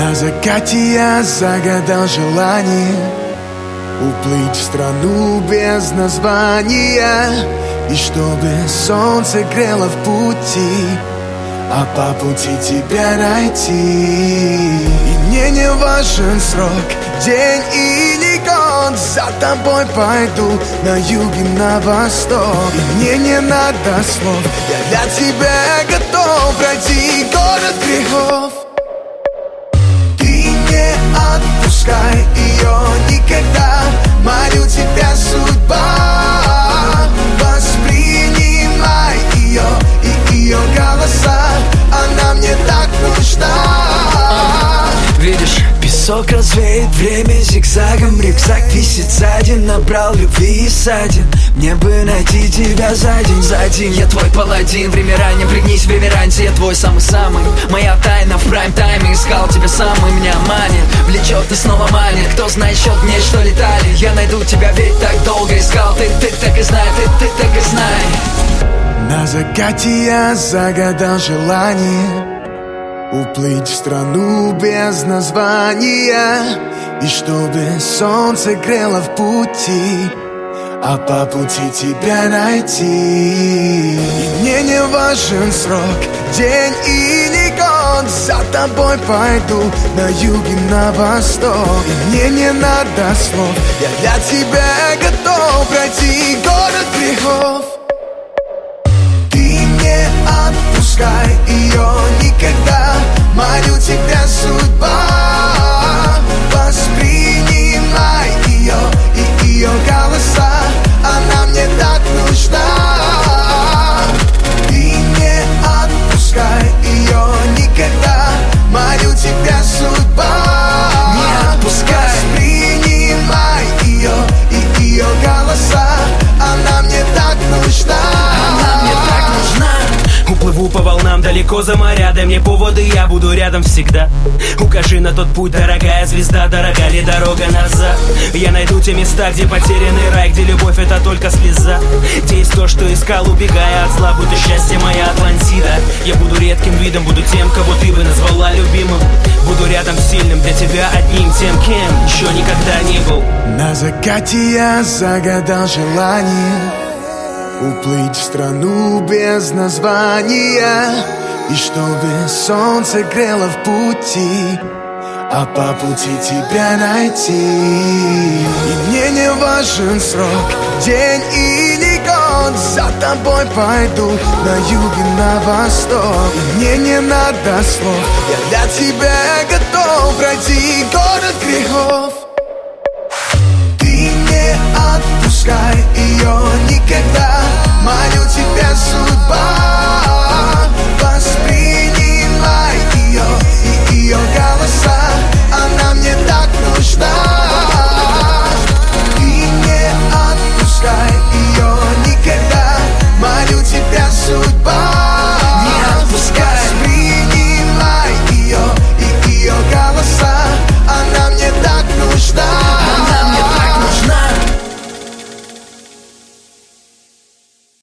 На закате я загадал желание уплыть в страну без названия, и чтобы солнце грело в пути, а по пути тебя найти. И мне не важен срок, день или год, за тобой пойду на юг и на восток. И мне не надо слов, я для тебя готов пройти город грехов. Отпускай ее никогда, молю тебя, судьба. Воспринимай ее и ее голоса, она мне так нужна. Видишь, песок развеет время зигзагом, рюкзак висит сзади, набрал любви и ссадин. Мне бы найти тебя за день, я твой паладин. Время ранее, пригнись в реверансе, я твой самый-самый. Моя тайна в прайм-тайме, искал тебя сам, и меня манит. Влечет и снова манит, кто знает счет мне, что летали. Я найду тебя, ведь так долго искал. Ты так и знай, ты так и знай. На закате я загадал желание уплыть в страну без названия, и чтобы солнце грело в пути, а по пути тебя найти. И мне не важен срок, день или год, за тобой пойду на юг и на восток. И мне не надо слов, я для тебя готов пройти город грехов. Ты не отпускай ее никогда, молю тебя, судьба. Воспринимай ее и ее голоса, она мне так нужна. Ты не отпускай ее никогда, молю тебя, судьба. Не отпускай. Воспринимай ее и ее голоса, она мне так нужна. Она мне так нужна. Уплыву по волнам далеко за моря, дай мне поводы, я буду рядом всегда. Укажи на тот путь, дорогая звезда, дорога ли дорога назад. Я найду те места, где потерянный рай, где любовь это только слеза, где есть то, что искал, убегая от зла, будто счастье моя Атлантида. Я буду редким видом, буду тем, кого ты бы назвала любимым. Буду рядом сильным, для тебя одним, тем, кем еще никогда не был. На закате я загадал желание уплыть в страну без названия, и чтобы солнце грело в пути, а по пути тебя найти. И мне не важен срок, день или год, за тобой пойду на юг и на восток. И мне не надо слов, я для тебя готов пройти город грехов. Ты не отпускай ее никогда,